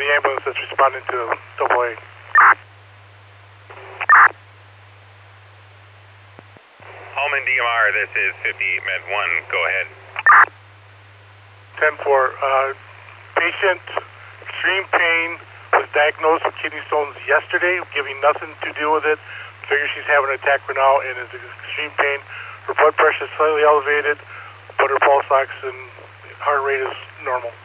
the ambulance that's responding to AA. Hallman DMR, this is 58 Med 1, go ahead. 10-4, patient, extreme pain, was diagnosed with kidney stones yesterday, giving nothing to do with it. Figure she's having an attack for now and is in extreme pain. Her blood pressure is slightly elevated, but her pulse ox and heart rate is normal.